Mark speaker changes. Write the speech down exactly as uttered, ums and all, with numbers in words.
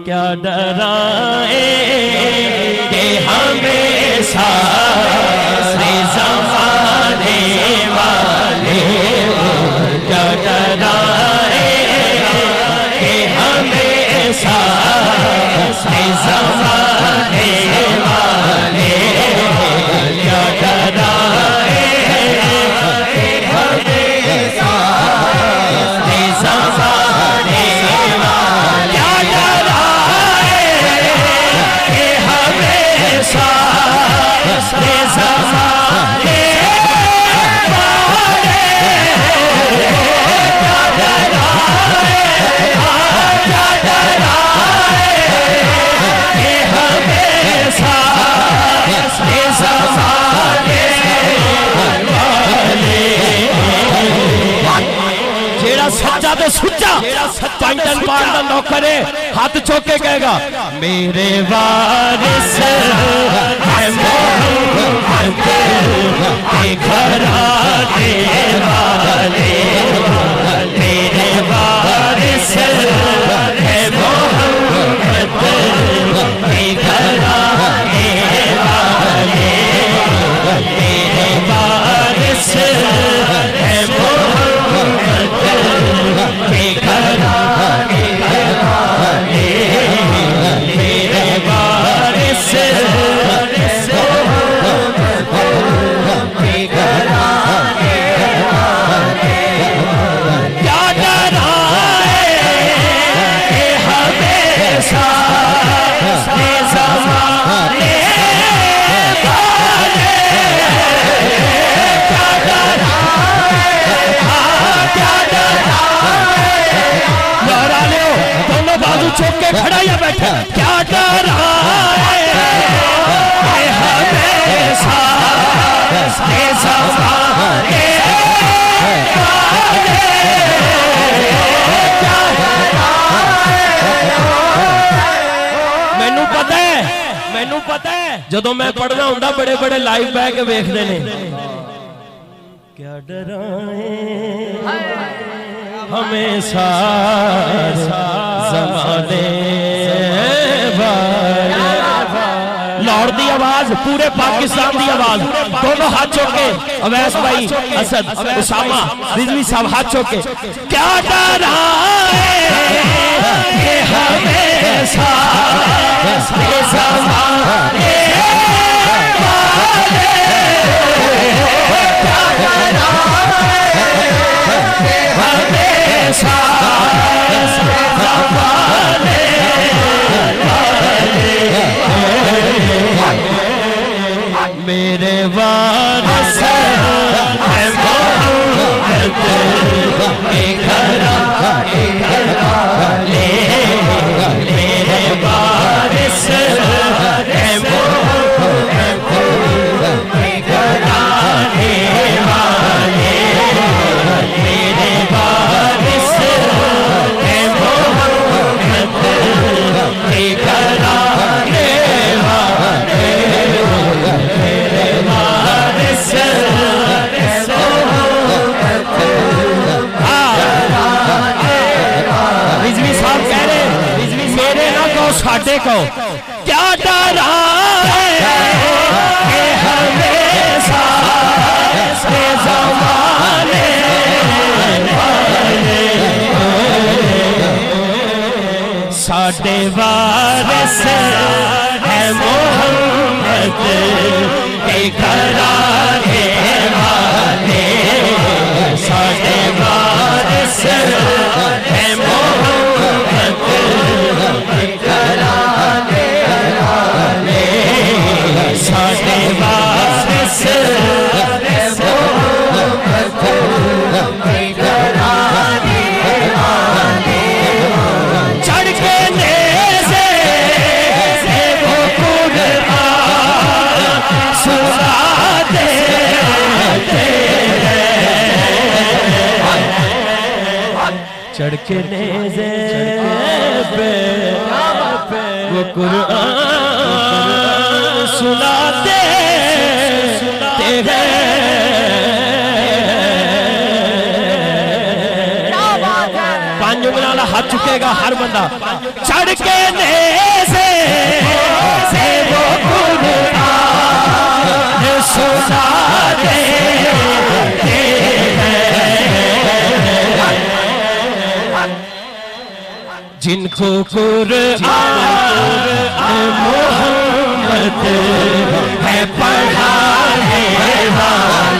Speaker 1: کیا ڈرائیں کہ ہمیں سارے زمانے والے کیا ڈرائیں کہ ہمیں سارے زمانے والے کیا ڈرائیں کہ ہمیں سارے زمانے سچا تو سچا پینٹن پاندہ نوکر ہے ہاتھ چوکے کہے گا میرے وارث ہے محمد کے گھرانے والے میرے وارث ہے محمد کے گھرانے والے میرے وارث ہے چوک کے کھڑا یا بیٹھا کیا ڈرائے کہ ہمیں سارے زمانے والے کیا ڈرائے مینوں پتہ ہے مینوں پتہ ہے جدوں میں پڑھنا ہوندا بڑے بڑے لائیو بہ کے ویکھدے نے کیا ڈرائیں ہمیں سارے زمانے والے لاہور دی آواز پورے پاکستان دی آواز دونوں ہاتھ چوکے اویس بھائی اسد اسامہ رضوی صاحب ہاتھ چوکے کیا ڈرائیں کہ ہمیں سارے زمانے والے کیا ڈرائیں کہ ہمیں سارے زمانے میرے وارث ہے محمد کے گھرانے والے میرے وارث ہے محمد کے گھرانے والے میرے وارث ہے محمد کے گھرانے والے میرے وارث ہے رضوی صاحب کہہ رہے میرے نہ کو ساٹھے کو کیا ڈرائیں کہ ہمیں سارے زمانے والے ساٹھے وارث ہے محمد کے گھرانے والے ساٹھے وارث ہے محمد کے گھرانے والے ساٹھے وارث ہے محمد کے گھرانے والے چڑھ کے نیزے سے وہ قرآن سناتے چڑھ کے نیزے پہ وہ قرآن سناتے ہیں پانچ پانچ انگلیاں والا ہاتھ چکے گا ہر بندہ چڑھ کے نیزے سے وہ قرآن سنا دے جن کو قرآن محمد ہے پڑھانے والا